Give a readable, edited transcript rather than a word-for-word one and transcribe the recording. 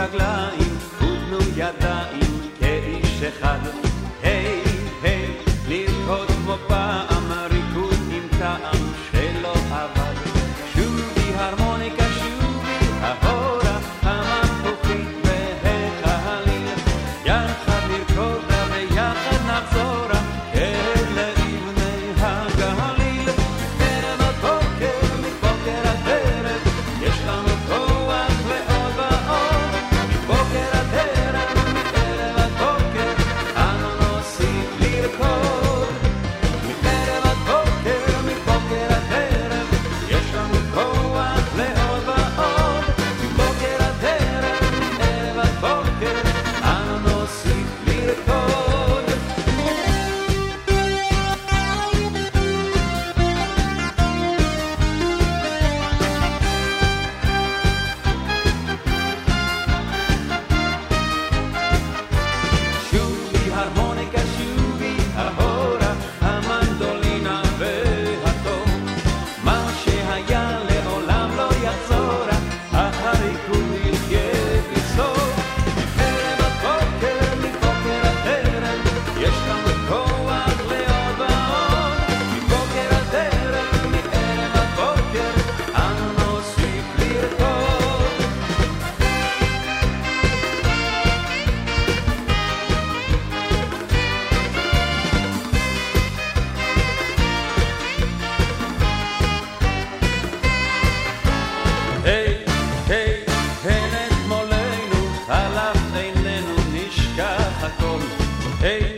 רגליים ותנו ידיים כאיש אחד. היי היי לרקוד כמו פעם ריקוד עם טעם שלא עבד. שובי הרמוניקה שובי ההורה המפוחית והחליל יחד נרקודה ויחד נחזורה אל לבני הגליל. ערב עד בוקר מבוקר עד ערב יש לנו כוח לעוד ועוד. מבוקר עד ערב מערב עד בוקר אנו נוסיף לרקוד. מערב עד בוקר מבוקר עד ערב יש לנו כוח לעוד ועוד. מבוקר עד ערב מערב עד בוקר אנו נוסיף לרקוד. שובי הרמוניקה שובי ההורה המנדולינה והטוב. מה שהיה לעולם לא יחזור הריקוד יחיה בסוף. ערב עד בוקר מבוקר עד ערב יש לנו כוח לעוד ועוד. מבוקר עד ערב מערב עד בוקר אנו נוסיף לרקוד. היי היי הן אתמולנו חלף עינינו נשכח הכל. היי